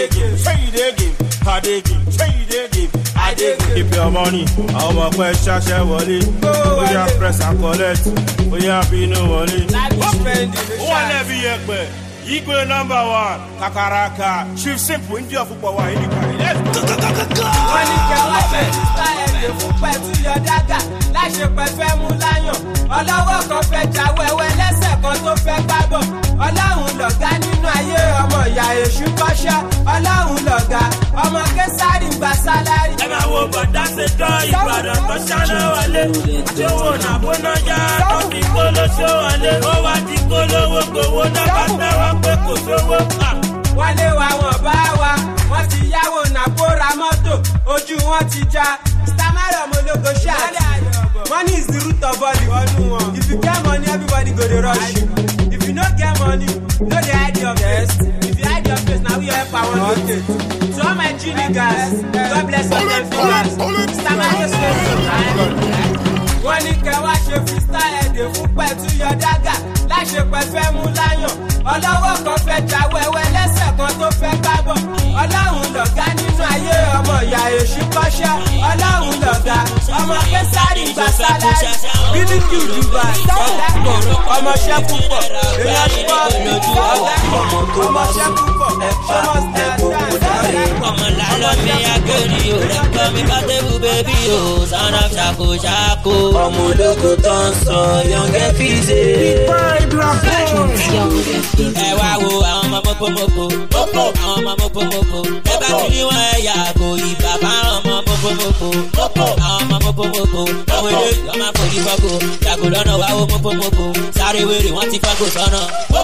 dey game, say you dey game, I dey game, say you dey game, I dey game. Keep your money, àwọn ọmọ pẹ́ ṣaṣẹ́ wọlé. Bóyá press and collect, bóyá bínú wọlé. Wọ́n lẹ́bi yẹpẹ̀, Igwe number 1, Kakaraka, Chief Simple, India football wa ìdí kàrí. Wọ́n ní kẹwàá fẹ́ sítáì ẹ̀dẹ̀ fún pẹ̀tù yọ dága. Láṣẹ pẹ̀fẹ́ mú láyàn. Ọlọ́wọ́ kan fẹ́ jà wẹ́wẹ́ lẹ́sẹ̀ kan tó fẹ́ gbábọ̀. Ọlọ́run lọ̀gá nínú ayé ọmọ ìyá èṣù kọ́ṣẹ́. Ọlọ́run lọ̀gá ọmọ Késárì gba sálárì. Ẹ máa wo bọ̀dá ṣe tọ́ Ìbàdàn tó ṣáná wọlé. Àjọwò nàbóná yá tó fi kó lóṣó wọlé. Ó wá ti kó lówó gbowó náà bá tẹ́wọ́ pé kò sówó. Wọ́n lé wa wọ́n bá wa, wọ́n ti yáwó nàpó ra mọ́tò, ojú wọn ti já. Stamara Mologo shout. Money is the root of all evil. If you get money, everybody go to rush you. If you don't get money, no dey hide your face. If you hide your face, now we help our one day. So all my G niggas, God bless all them fingers. Stamara slow. Wọ́n ní kẹwàá ṣe freestyle ẹ̀dẹ̀ fún pẹ̀tù yọ dága. Láṣẹ pẹ̀fẹ́ mú láyàn. Ọlọ́wọ́ kan fẹ́ jà wẹ́wẹ́ lẹ́sẹ̀ kan tó fẹ́ gbábọ̀. Ọlọ́run lọ̀gá nínú ayé ọmọ ìyá èṣù kọ́ṣẹ́. Ọlọ́run lọ̀gá ọmọ Késárì gba sálárì. Bílíkì Dubai ọ̀dàpọ̀ ọmọọṣẹ́ púpọ̀. Èèyàn púpọ̀ ọ̀dàpọ̀ ọmọọṣẹ́ púpọ̀. Ọmọ ọmọ lálọ́ mi akéwì o lẹ́kọ̀ọ́ mi bá tẹ́bù bébí o son of ṣàkóṣàkó. Ọmọ ológo tó ń sọ yọ̀ǹgẹ́ fìzè. Ẹ wá wo àwọn ọmọ mọ́pọ́mọ́pọ́, àwọn ọmọ mọ́pọ́mọ́pọ́. Ẹ bá ti rí wọn ẹ̀yà àgò ìbà bá ọmọ mọ́pọ́mọ́pọ́, àwọn ọmọ mọ́pọ́mọ́pọ́. Àwọn eléyìí ọmọ àfọ̀dí fọ́gò, yàgò lọ́nà wá wo mọ́pọ́mọ́pọ́. Sáré wèrè wọ́n ti fọ́gò sọ́nà.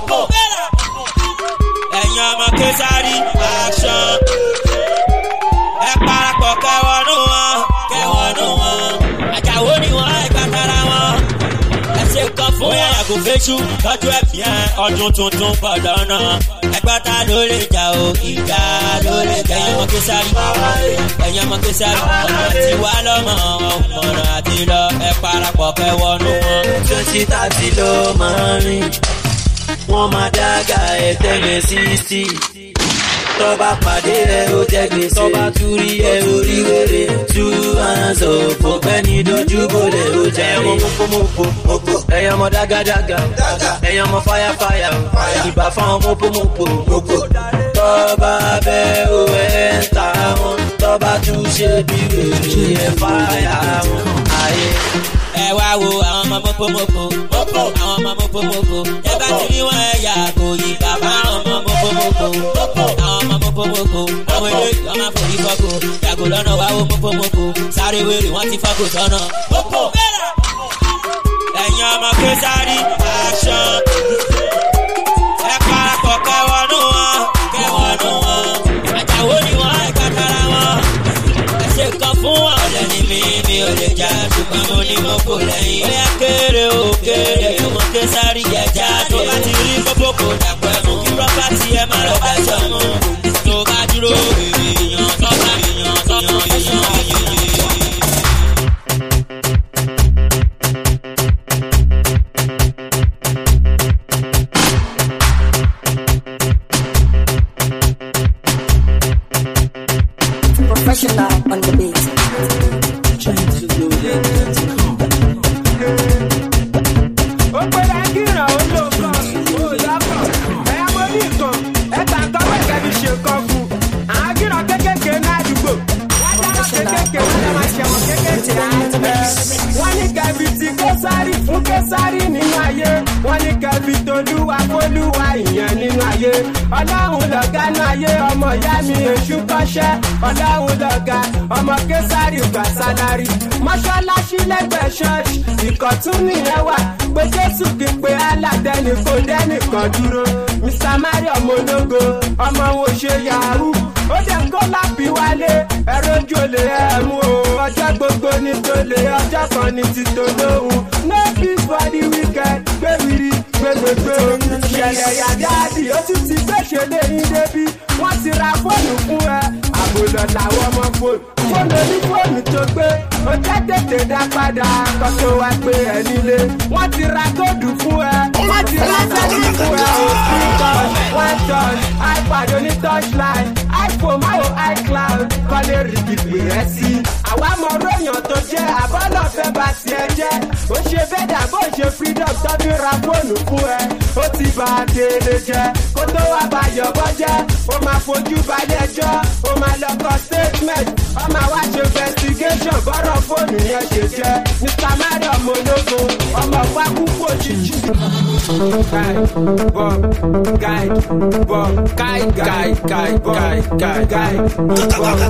Ẹ̀yin ọmọ Késárì action. Ẹ parapọ̀ kẹwọ́nú wọn, kẹwọ́nú wọn. Àjàwó ni wọ́n ẹ̀ka tara wọn. Ẹ ṣe kan fún yàrá kò fẹ́ṣú lọ́jọ́ ẹ̀bí ẹ̀ ọdún tuntun pọ̀ lọ́nà. Ẹgbẹ́ta ló lè jà o, ìjà ló lè jà. Ẹ̀yin ọmọ Késárì, ẹ̀yin ọmọ Késárì. Ọ̀nà tí wà lọ́mọ ọ̀nà àti lọ. Ẹ parapọ̀ kẹwọ́nú wọn. 2030 ló máa ń rìn. Wọ́n máa dága ẹ̀tẹ́gbẹ̀ 60. Tọ́ba pàdé ẹ̀ ó jẹ́ gbèsè. Tọ́ba túrí ẹ̀ orí wèrè. 2 hands up ọ̀gbẹ́ni dojúbolẹ̀ ó jẹ́ ẹ̀yọ́ mọ́pọ́mọ́pọ́. Ẹ̀yọ́ mọ́ dágadága. Ẹ̀yọ́ mọ́ fáyàfáyà. Ìbá fáwọn mọ́pọ́mọ́pọ́. Tọ́ba bẹ́ ó ẹ̀ ń ta wọn. Tọ́ba tún ṣe bí wèrè ẹ̀ fáyà wọn. Ayé. Ẹ wá wo àwọn ọmọ mọ́pọ́mọ́pọ́. Àwọn ọmọ mọ́pọ́mọ́pọ́. Ẹ bá ti rí wọn ẹ̀yà kò yí bàbá ọmọ mọ́pọ́mọ́pọ́. Àwọn ọmọ mọ́pọ́mọ́pọ́. Àwọn eléyìí ọmọ àfọ̀rí fọ́gò. Yàgò lọ́nà wá wo mọ́pọ́mọ́pọ́. Sáré wèrè wọ́n ti fọ́gò sọ́nà. Ẹ̀yin ọmọ Késárì action. Ẹ parapọ̀ kẹwọ́nú wọn, kẹwọ́nú wọn. Àjàwó ni wọ́n ẹ̀ka tara wọn. Ẹ ṣe kan fún wọn. Ọ̀lẹ́ ni mi ò lè jà ṣùgbọ́n mo ní mo kò lẹ́yìn. Ó yá kéré o kéré ọmọ Késárì jẹjà. Tó bá ti rí gbogbo kò dàpọ̀ ẹ̀mú. Kí pọ́pátì ẹ má lọ bẹ́ sọ́mù. Tó bá dúró èèyàn sọ́kà èèyàn sọ́kà èèyàn yeye. Professional on the beat. Ó pé lágìrán ó lò kan, ó yàtọ̀. Ẹ̀yà mo ní nǹkan, ẹ̀ta nǹkan wẹ̀kẹ́ fi ṣe kan fún. Àwọn gíràn kékèké ní àdúgbò. Wọ́n dáná kékèké wọ́n lè máa ṣẹ̀wọ̀n kékèké àtẹ̀. Wọ́n ní kẹfì tí Késárì fún Késárì nínú ayé. Wọ́n ní kẹfì tolúwa fólúwa ìyẹn nínú ayé. Ọlọ́run lọ̀gá nínú ayé ọmọ ìyá mi èṣù kọ́ṣẹ́. Ọlọ́run lọ̀gá ọmọ Késárì gbà sálárì. Mọ́ṣáláṣí lẹ́gbẹ̀ẹ́ ṣọ́ọ̀ṣì ìkọ̀tún nìyẹn wà. Pé Jésù kí pé aládẹ́ni kò dẹ́nìkan dúró. Mr. Mario ọmọ ológo ọmọ wo ṣe yahoo. Ó dẹ̀ kó lápì wálé ẹ̀rọ ojú olè ẹ̀ mú o. Ọjọ́ gbogbo ní tolè ọjọ́ kan ní ti tolóhùn. No peace for the wicked gbéwìrì gbégbégbé o. Ìṣẹ̀lẹ̀ yàdáàdì ó tún ti gbèsè lé ní débí. Wọ́n ti ra fóònù fún ẹ. Àbòlọ̀ làwọn ọmọ fóònù. Fóònù onífóònù tó gbé. Ó jẹ́ tètè dá padà kó tó wá pé ẹ nílé. Wọ́n ti ra kóòdù fún ẹ. Wọ́n ti ra sẹ́ẹ̀dì fún ẹ. One touch, iPad oní touchline. kò má wo iCloud kọ́lé rìbìbì rẹ̀ sí. àwa mọ ròyìn tó jẹ́ àbọ̀lọ̀ fẹ́ bá tiẹ̀ jẹ́. ó ṣe bẹ́ẹ̀dà bó ṣe freedom tọ́bí ra fóònù fún ẹ. ó ti bá a délé jẹ́ kó tó wá bá yọ̀bọ̀ jẹ́. ó máa fojú balẹ̀ ẹjọ́ ó máa lọ kọ statement. ó máa wá ṣe investigation bọ́rọ̀ fóònù yẹn ṣe jẹ́. Mr. Mario Monogo ọmọ pákú kò jìjì. Guide, Bob, guide, Bob, guide, guide, guide, guide, guide, guide, Bob,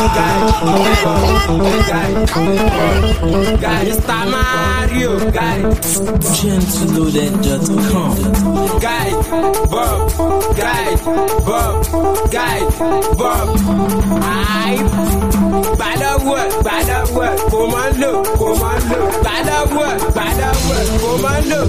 guide, Mr. Mario, guide, Gentleloaded.com. guide, Bob, guide, Bob, guide, Bob. Gbàdọ̀wọ̀, kò máa ń lò, gbàdọ̀wọ̀, kò máa ń lò.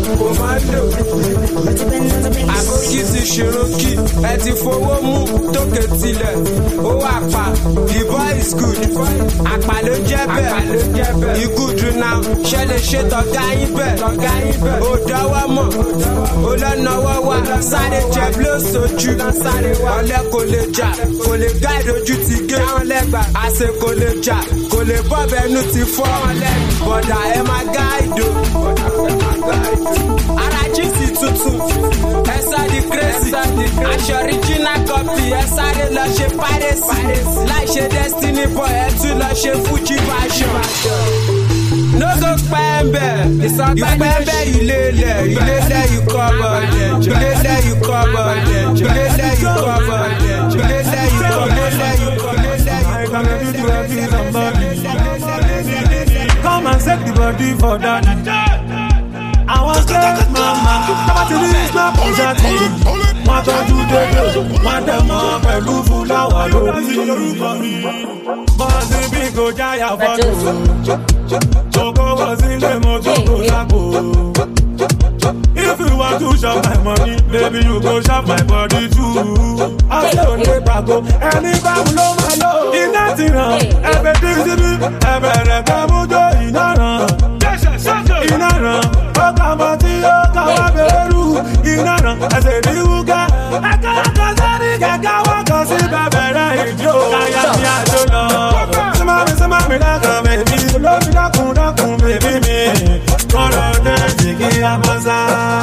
Àbókí ti ṣèròkì, ẹ ti fowó mú tókè tilẹ̀. Ó wà pa, the boy is good. Àpà ló jẹ́ bẹ́ẹ̀, you good now. Ṣé lè ṣe tọ̀gá yín bẹ́ẹ̀? Ó dọ́wọ́ mọ̀, ó lọ́nàwọ́ wá. Sáré jẹ ló sojú. Ọ̀lẹ kò lè jà, kò lè gáìdì ojú ti gé. Àṣẹ kò lè jà, kò lè bọ́ bẹnu ti fọ́. Bọ̀dà ẹ máa gáìdì o. Ara jíìsì tuntun, ẹ sá di crazy. Aṣọ original copy, ẹ sáré lọ ṣe piracy. Láì ṣe Destiny boy, ẹ tún lọ ṣe Fuji fashion. No go pẹ́ńbẹ̀, ìpẹ́ńbẹ̀ ilé-ilẹ̀ you cover them. Come and set the body for that. I was dead, mama. Nobody needs my poverty. Wọ́n tọ́jú dédé, wọ́n tẹ̀ mọ́ pẹ̀lú fúláwà lórí. Bọ́sì bí kò jáyà fọ́tò. Ṣòkò wọ́n sí lé mọ́tò kò sápò. If you want to shop my money, baby you go shop my body too. Ọ̀sẹ̀ ò lè pàgọ́, ẹni bá wù ló máa lò. Iná ti ràn, ẹ̀bẹ̀ tí síbí, ẹ̀bẹ̀ rẹ̀ kẹ́ mú jó iná ràn. Iná ràn, ó kà mọ́ tí ó kà wá bẹ̀rù. Iná ràn, ẹsẹ̀ ní wúkẹ́. Ẹ̀ka sẹ́ni kẹ̀kẹ́ wọ́n kàn sí bẹ̀bẹ̀rẹ̀ ìjó. Káyà ní àjò lọ. Sẹ́màmì dákun bèbí, olómi dákun bèbí mi. Kọ́lọ̀ dẹ́ jìgì àbọ̀sá.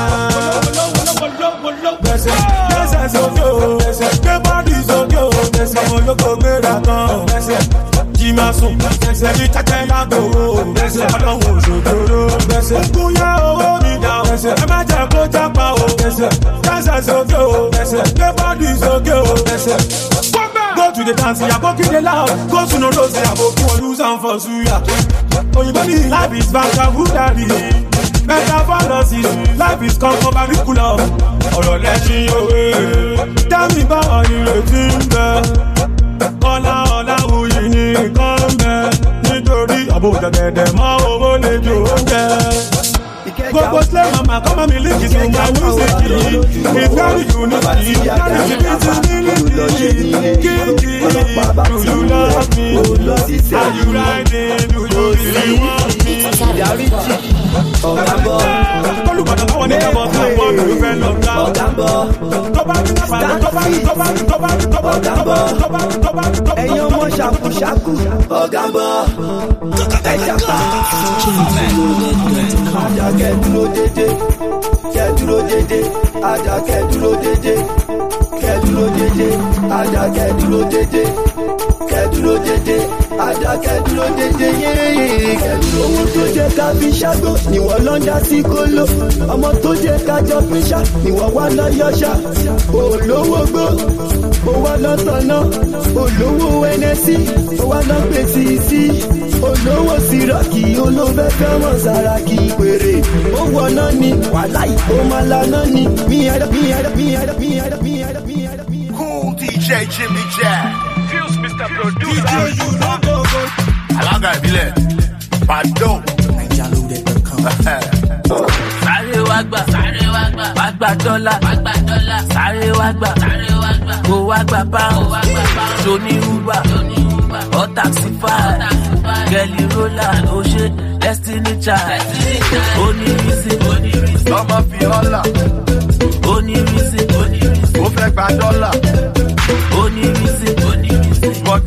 Gbèsè sókè o, gbé bọ́dì sókè o. Ọmọ olóko gbéra kan. Jí máa sùn, ní tẹ́tẹ́ lágbòó. Ọlọ́run òṣòjòrò. Ogun yẹ owó mi dà o. Ẹ má jẹ́ kó jápa o. Gbèsè sókè o, gbé bọ́dì sókè o. Go to the dance, aboki dey loud. Go to no rose, aboki wan use am for suya. Oyinbo ni life is vocabulary. Better policy, life is curriculum. Ọ̀rọ̀ lẹ́sìn òwe. Tẹ́mi bá ìrètí ń bẹ. Ọlá wuyì ní nǹkan ń bẹ. Nítorí àbòjọ̀gẹ̀dẹ̀ mọ́ owó lè jò oúnjẹ. Gbogbo slay mama come and milk it in my music. It's very unique. That is the beauty. Kiki, do you love me? Are you riding? Do you really want me? Olùkọ́dọ̀ káwọn ní kábọ̀ tó wọ́n ló fẹ́ lọ ká. Ẹ̀yin ọmọ ṣàkúṣàkú ọ̀gá ń bọ̀. Ẹ̀ṣà pa. Àdàkẹ́ dúró dédé, kẹ́ dúró dédé, àdàkẹ́ dúró dédé, kẹ́ dúró dédé, àdàkẹ́ dúró dédé, kẹ́ dúró dédé, àdàkẹ́ dúró dédé, yéé kẹ́ dúró. Owó tó jẹ́ ká fi ṣágbó, níwọ̀n lọ ń dá sí kóló. Ọmọ tó jẹ́ ká jọ fi ṣá, níwọ̀n wá lọ yọṣá. Olówó gbó, ó wá lọ tọ̀nà, olówó ẹnẹ́sí, ó wá lọ gbèsè sí. Olówó sírọ́ọ̀kì, olówó fẹ́mọ̀ Sàràkí péré. Ó wọ̀nà ni, wàláì, ó máa lànà ni. Cool DJ Jimmy Jack. Fuse Mr. Producer. Alága ìbílẹ̀, Bàdó. Sáré wá gbà dọ́là, sáré wá gbà, kó wá gbà pound, Johnny Uber, or Taxify, Kelly Roland, Oṣé, Destiny Child, Onírìsí, Ọmọ fi ọ̀la, Onírìsí, ó fẹ́ gba dọ́là, Onírìsí,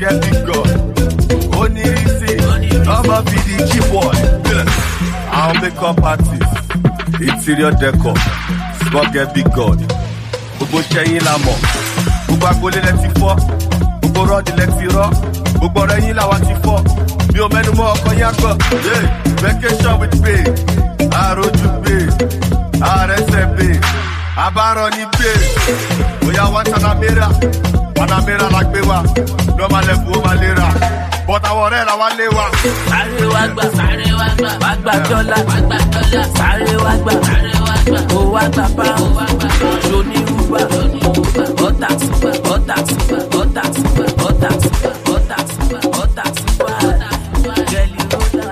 get big God. Only easy, I'ma be the G-boy. I'll make up parties, interior decor, small get big God. Gbogbo ṣẹ́yìn la mọ̀, gbogbo agbolé lẹ ti fọ́, gbogbo rọ́ọ̀dì lẹ ti rọ́, gbogbo ọ̀rọ̀ yín làwa ti fọ́. Mi ò mẹ́nu mọ́ ọkọ̀ yín àgbọ̀, vacation with pay, àròjù pay, àrẹsẹ̀ pay, àbárọ̀ ní pay. Bóyá wá Panamera la gbé wa, normal level ó máa lè ra, but àwọn ọ̀rẹ́ la wá lé wa. Sáré wá gbà, wá gbà dọ́là, sáré wá gbà, ó wá gbà bá, oṣù ní Uber, ọ̀tàkì, Jelly roller,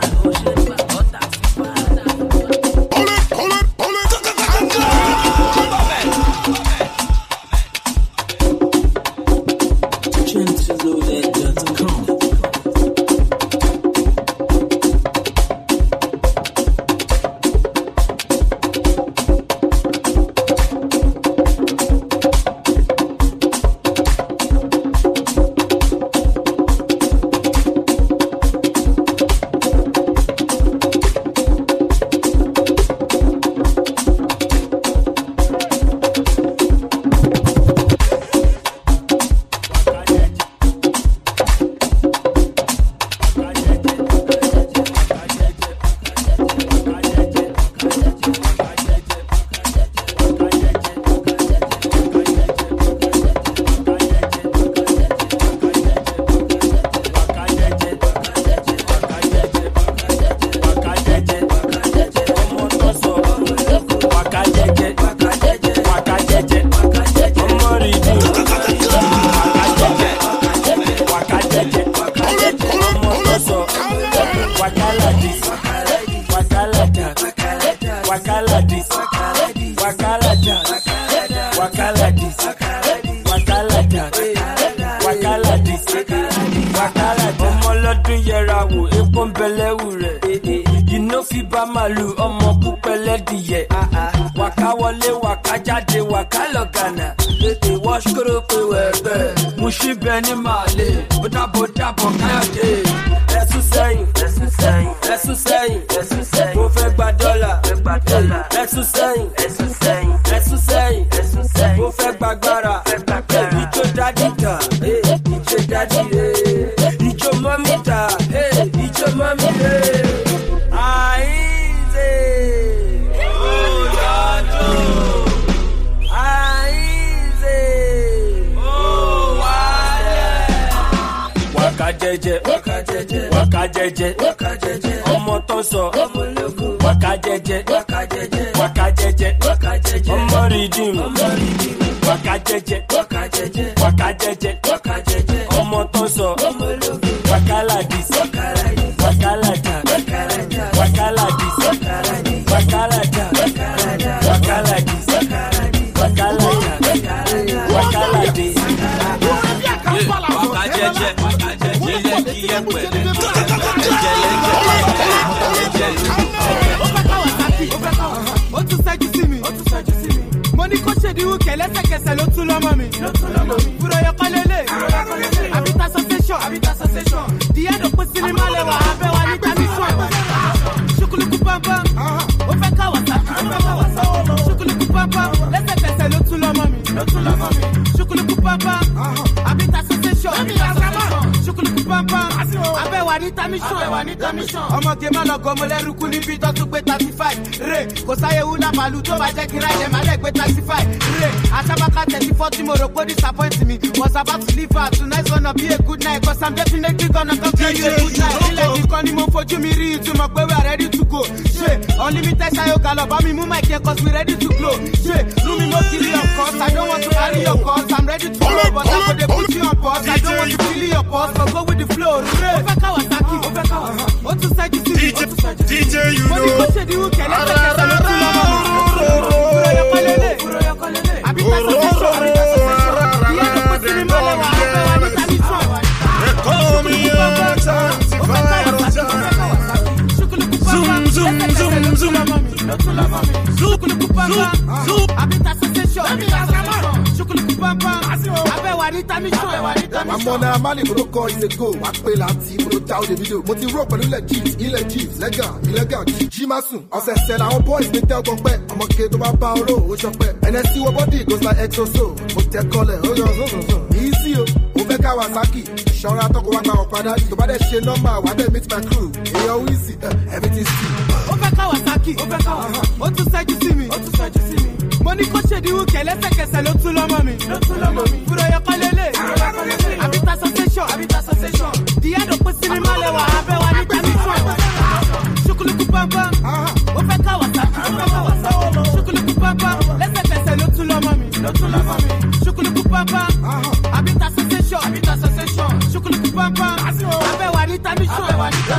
ní tamishan. Àmọ́ náà má lè gbọ́dọ̀ kọ́ is a go. Wà á pè láti gbọ́dọ̀ já òde fídíò. Mo ti rò pẹ̀lú illegit, legal, jí má sùn. Ọ̀sẹ̀sẹ̀ làwọn boys mi tẹ́ ọgbọ́n pẹ́. Ọmọge tó bá bá oró ó ṣọpẹ́. NSC wọ bọ́dì goes like exoso. Mo tẹ kọlẹ̀ ó yọ zọ́zọ́zọ́. Easy o, ó fẹ́ Kawasaki. Ṣọ́ra tọkọ wá gba ọ̀padà. Tó bá dẹ̀ ṣe nọ́mbà wà á dẹ̀ meet my crew. Èèyàn wíìsì, everything see. Ó fẹ́ Kawasaki. Ó tún ṣẹ́jú sí mi. Mo ní kó ṣe ìdíwù kẹ̀ lẹ́sẹ̀kẹsẹ̀ ló tún lọ́mọ mi. Fúro yẹ kọ́ lélẹ̀. Àbíta sensation. Díẹ̀ ló pín sinimá lẹ́wà abẹ́ wa ní tamishan. Ṣùkúlùkù pàmpám. Ó fẹ́ Kawasaki. Ṣùkúlùkù pàmpám. Lẹ́sẹ̀kẹsẹ̀ ló tún lọ́mọ mi. Ṣùkúlùkù pàmpám. Àbíta sensation. Ṣùkúlùkù pàmpám. Abẹ́ wa ní tamishan.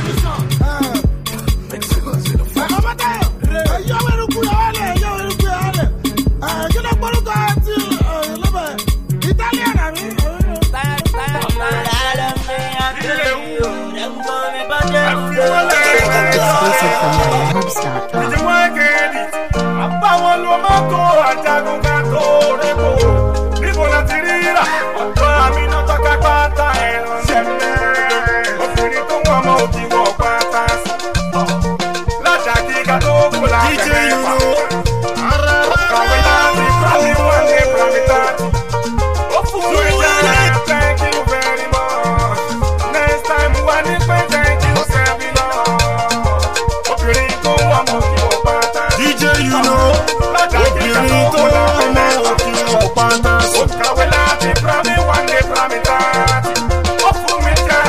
Exclusive from MyHubs.com. Àbáwọn ló máa kó àjàgùn ká tó rẹ́pọ̀. Níbo la ti ríra? Ọ̀dọ́ àmì náà tọ́ka pátá ẹ̀rọ ṣẹlẹ̀. Obìnrin tó wọ́n mọ́ òbí wọ̀ pátá sí. Lájà kíkà tó kù láti rẹ́pà. Kàwé láti pàmì wọ́n lé pàmì tààtì. Ó fún mi jẹ́ thank you very much. Next time wà ní pé thank you sẹ́mi lọ. Obìnrin tó wọ́n mọ́ òbí wọ̀ pátá sí. DJ you know. Obìnrin tó wọ́n mọ́ òbí wọ̀ pátá sí. Kàwé láti pàmì wọ́n lé pàmì tààtì. Ó fún mi jẹ́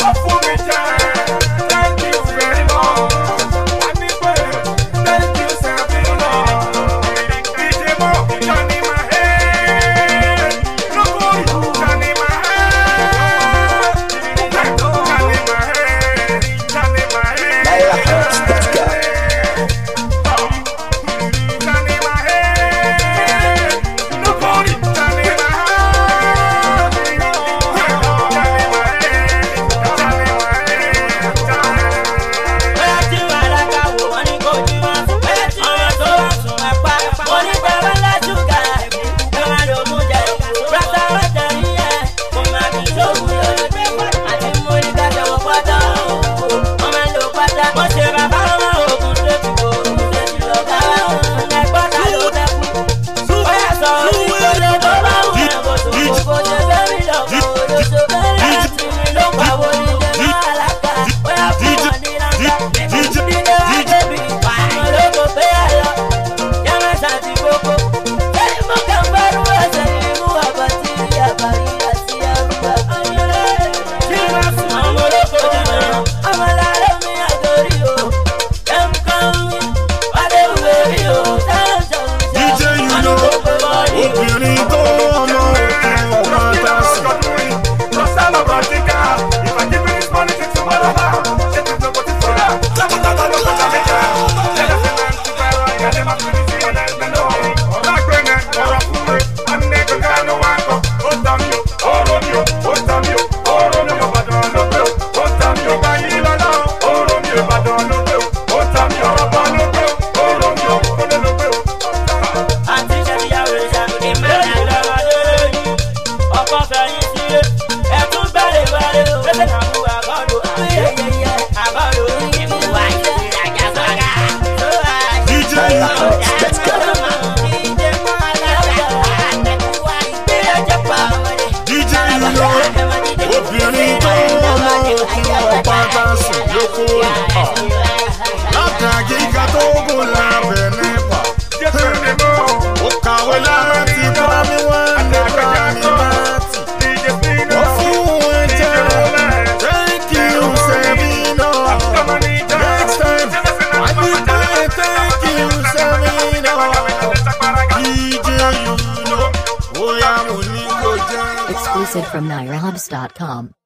thank you very much. Wà ní pé thank you sẹ́mi lọ. DJ Mo, Johnny my head. Nobody, Johnny my head. Johnny my head. Johnny my head. Johnny my head. Nobody, Johnny my head. Johnny my head. Johnny my head. Bóyá tí wàhálà ká wò wọ́n ní kò jí wọn. Bóyá tí wọ́n tó wà sùn ẹ̀ pa. Mo ní tẹ̀wé lẹ́jùká. Ẹ máa lo mú jẹ. Rárá wọ́n tẹ̀lé yẹ. Mo máa fi sóògùn lórí. Àti mo ní ká jọ̀wọ́ pátá. Wọ́n máa lo pátá. Mo ṣe bàbá ọmọ ògùn tó ti kò. Ṣé ti lọ bá wọn? Ẹ̀gbọ́n ta ló dẹ́kun. Bóyá sọ ìgbòho tó bá wù ẹ̀ bó tó kó ṣe fẹ́ mi lọ́kàn. Olóṣò fẹ́rẹ̀ láti mi ló pa wo ní jẹ́ máa lápá. Bóyá fún wọn ní láńkà. Dídé wá débi pa. Olóko pé ẹ lọ. Yámẹ́sà ti gbogbo. Lẹ́yìn mú kàmbárù ẹsẹ̀ ní mú àbàtì àbàrí àti àrùbá. Kí wá sùn ọmọ olóko jùlọ. Ọmọ làárọ̀ mi àgórí o. Kẹ́mkọ́m mi. Wádé wúwe rí o. Táyọ̀ sọ̀rọ̀ sọ. DJ you know. Obìnrin tó wọ́n mọ́ òbí wọ̀ pátá sí. Àti ìṣẹ́bíyàwó ìṣàkóso ìmọ̀ràn lọ́wọ́ lórí. Ọkọ̀ fẹ̀yìn sílé. Ẹ̀tún bẹ̀rẹ̀ wẹ̀rẹ̀ o. Bẹ́sẹ̀ náà mú àgọ́dọ̀. Ayẹyẹ àgọ́dọ̀. Ìmúwá ìṣẹ̀lẹ̀ àjàgbára. DJ you know. Let's go. DJ you know. Obìnrin tó wọ́n mọ́ òbí wọ̀ pátá sí lóko ìpà. Látàgé ìka tó gùn lábẹ́ nípa. Ó kàwé láti pàmì wọ́n lé pàmì bàtì. Ó fún wọn jẹ́ thank you Semina. Next time, I need to thank you Semina. DJ you know. Ó yá mo ní kó jẹ́. Exclusive from MyHubs.com.